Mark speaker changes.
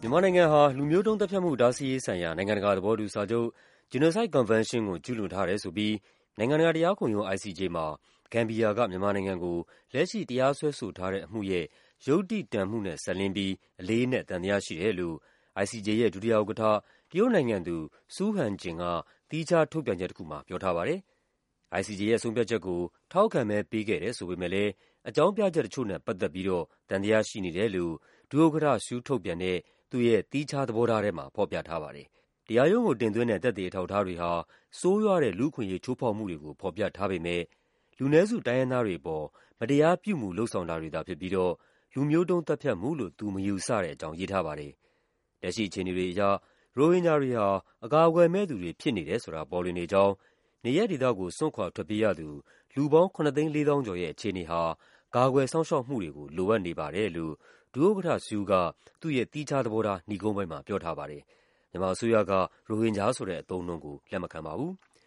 Speaker 1: မြန်မာနိုင်ငံဟာလူမျိုးတုံးသတ်ဖြတ်မှုတားဆီးရေးဆိုင်ရာနိုင်ငံတကာသဘောတူစာချုပ် Genocide Convention ကိုကျူးလွန်ထားတယ်ဆိုပြီးနိုင်ငံတကာတရားခုံရုံး ICJ မှာဂမ်ဘီယာကမြန်မာနိုင်ငံကိုလက်ရှိတရားစွဲဆိုထားတဲ့အမှုရဲ့ယုတ္တိတန်မှုနဲ့စပ်လျဉ်းပြီးအလေးအနက်သံသယရှိတယ်လို့ ICJ ရဲ့ဒုတိယဥက္ကဋ္ဌတရုတ်နိုင်ငံသူဆူးဟန်ဂျင်ကသီးခြားထုတ်ပြန်ချက်တခုမှာပြောထားပါတယ်။ ICJ ရဲ့ဆုံးဖြတ်ချက်ကိုထောက်ခံမဲပေးခဲ့တယ်ဆိုပေမဲ့လည်းအကြောင်းပြချက်တချို့နဲ့ပတ်သက်ပြီးတော့သံသယရှိနေတယ်လို့ဒုဥက္ကဋ္ဌဆူးထုတ်ပြန်တဲ့သူ့ရဲ့သီးခြားသဘောထားထဲမှာဖော်ပြထားပါတယ်။တရားရုံးကိုတင်သွင်းတဲ့သက်သေအထောက်အထားတွေဟာဆိုးရွားတဲ့လူ့အခွင့်အရေးချိုးဖောက်မှုတွေကိုဖော်ပြထားပေမဲ့လူနည်းစုတိုင်းရင်းသားတွေအပေါ်မတရားပြုမူလုပ်ဆောင်တာတွေသာဖြစ်ပြီးတော့လူမျိုးတုံးသတ်ဖြတ်မှုလို့သူမယူဆတဲ့အကြောင်းရေးထားပါတယ်။လက်ရှိအခြေအနေတွေအရရိုဟင်ဂျာတွေဟာအကာအကွယ်မဲ့သူတွေဖြစ်နေတယ်ဆိုတာပေါ်လွင်နေကြောင်းနေရပ်ဒေသကိုစွန့်ခွာထွက်ပြေးရသူလူပေါင်း 7,400,000 ကျော်ရဲ့အခြေအနေဟာကာကွယ်စောင့်ရှောက်မှုတွေကိုလိုအပ်နေပါတယ်လို့ဒုဥက္ကဋ္ဌဆူးကသူ့ရဲ့သီးခြားသဘောထားနိဂုံးပိုင်းမှာပြောထားပါတယ်။မြန်မာအစိုးရကရိုဟင်ဂျာဆိုတဲ့အသုံးအနှုန်းကိုလက်မခံပါဘူး။